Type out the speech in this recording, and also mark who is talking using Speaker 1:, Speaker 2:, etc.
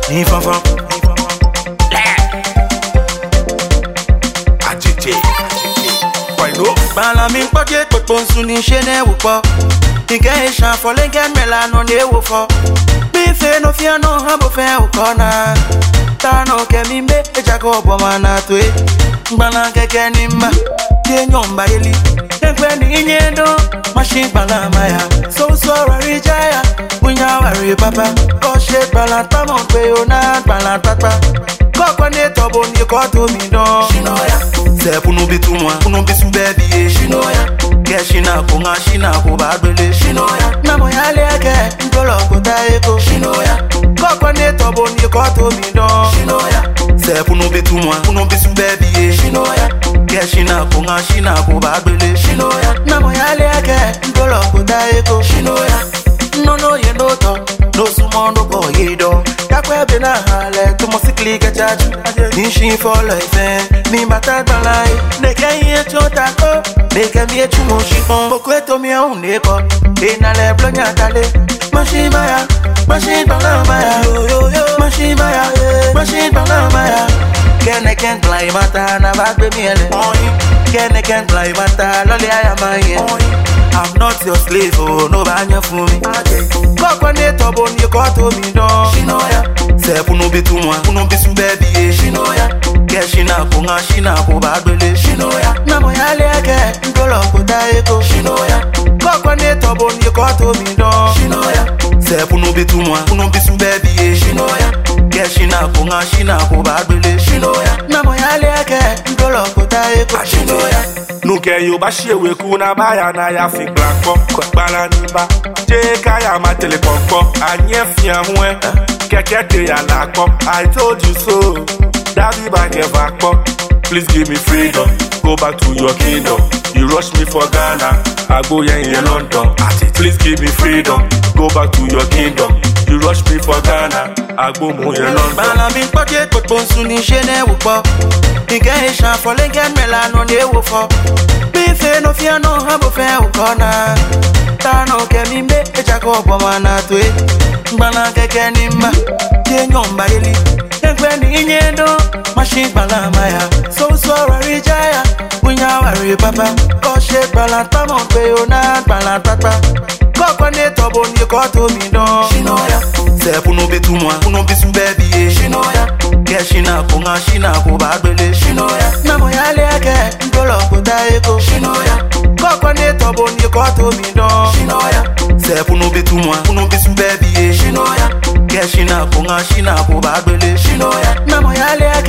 Speaker 1: Ni fanfan. Ajete. Why no? Bala mi pọ̀jẹ́ pọ̀pọ̀ nsú ní ṣe ní ewu pọ̀. Ìkẹ́ ìṣàn fọlẹ́gẹ́ mẹ́la nọ ní ewu fọ. Bí ìfẹ́ no fi àná hàn bó fẹ́ òkọ́ náà. Tánà kẹ́mi mbẹ́ ẹ̀jákọ̀ ọ̀bọ̀ máa nà tó e. Gbala kẹ̀kẹ́ ní mbà, tí èèyàn ń bá yẹlí. Ẹgbẹ́ ní ìyẹn dán, má ṣe gbala máa. Sọ́wọ́sọ́ rí jáyà, bóyá wà rí bàbá. Kọ́ ṣe gbala támọ̀ pé ó náà gbala tápá. Kọ́kọ́ ní tọ́bọ̀ ní kọ́ tó mi dán. Ṣìnàyà. Sẹ́ punu bí tu mọ́, punu bí sun bẹ́ẹ̀ bí ye. Ṣìnàyà. Kẹ́ ṣìnà kó ŋa ṣìnà kó bá gbélé. Ṣìnàyà. Nàmọ̀ yà lé ẹ̀kẹ́, ńgbọ́lọ̀ kó tá eko. Ṣìnàyà. Kọ́kọ́ ní tọ́bọ̀ ní kọ́ tó mi dán. Ṣìnàyà. Sẹ́ punu bí tu mọ́, punu bí sun bẹ́ẹ̀ bí ye. Ṣìnàyà. Kẹ́ ṣìnà kó ŋa ṣìnà kó bá gbélé. Ṣìnàyà. Nàmọ̀ yà lé ẹ̀kẹ́, ńgbọ́lọ̀ kó tá eko. Ṣìnàyà. No ye no to, no sumo no go ye do. Yakwe be na hale, to mo sikli ke chaju. Ni shi for life, ni mata balai. Ne ke ye chota ko, ne ke mi chumo shi fon. Bokwe to mi on ne ko, e na le blonya tale. Mashi maya, mashi bala maya, mashi maya, mashi bala maya. Kene ken play mata na bag be mi ele. Kene ken play mata lole ayamaye. I'm not your slave, oh, no banya for me. Kọ́kọ́ ní tọ́bọ̀ ní kọ́ tó mi dán. Ṣìnàyà. Sẹ́ punu bí tu mọ́, punu bí sun bẹ́ẹ̀ bí ye. Ṣìnàyà. Kẹ́ ṣìnà kó ŋa ṣìnà kó bá gbélé. Ṣìnàyà. Nàmọ̀ yà lé ẹ̀kẹ́, ńgbọ́lọ̀ kó tá eko. Ṣìnàyà. Kọ́kọ́ ní tọ́bọ̀ ní kọ́ tó mi dán. Ṣìnàyà. Sẹ́ punu bí tu mọ́, punu bí sun bẹ́ẹ̀ bí ye. Ṣìnàyà. Kẹ́ ṣìnà kó ŋa ṣìnà kó bá gbélé. Ṣìnàyà. Nàmọ̀ yà lé ẹ̀kẹ́, ńgbọ́lọ̀ kó tá eko. Ṣìnàyà.
Speaker 2: Nuke yo ba shewe kuna baya na ya fi glanko Bala ni ba Je kaya ma tele pokpo Anye fiamwe Keke te ya lakpo I told you so Daddy ba get back po Please give me freedom Go back to your kingdom You rush me for Ghana I go here in London Please give me freedom Go back to your kingdom You rush me for Ghana I go more in London
Speaker 1: Bala mi pọ̀jẹ́ pọ̀pọ̀ nsú ní ṣe ní ewu pọ̀. Ìkẹ́ ìṣàn fọlẹ́gẹ́ mẹ́la nọ ní ewu fọ. Bí ìfẹ́ no fi àná hàn bó fẹ́ òkọ́ náà. Tánà kẹ́mi mbẹ́ ẹ̀jákọ̀ ọ̀bọ̀ máa nà tó e. Gbala kẹ̀kẹ́ ní mbà, tí èèyàn ń bá yẹlí. Ẹgbẹ́ ní ìyẹn dán, má ṣe gbala máa. Sọ́wọ́sọ́ rí jáyà, bóyá wà rí bàbá. Kọ́ ṣe gbala támọ̀ pé ó náà gbala tápá. Kọ́kọ́ ní tọ́bọ̀ ní kọ́ tó mi dán. Ṣìnàyà. Sẹ́ punu bí tu mọ́, punu bí sun bẹ́ẹ̀ bí ye. Ṣìnàyà. Kẹ́ ṣìnà kó ŋa ṣìnà kó bá gbélé. Ṣìnàyà. Nàmọ̀ yà lé ẹ̀kẹ́, ńgbọ́lọ̀ kó tá eko. Ṣìnàyà. Kọ́kọ́ ní tọ́bọ̀ ní kọ́ tó mi dán. Ṣìnàyà. Sẹ́ punu bí tu mọ́, punu bí sun bẹ́ẹ̀ bí ye. Ṣìnàyà. Kẹ́ ṣìnà kó ŋa ṣìnà kó bá gbélé. Ṣìnàyà. Nàmọ̀ yà lé ẹ̀kẹ́.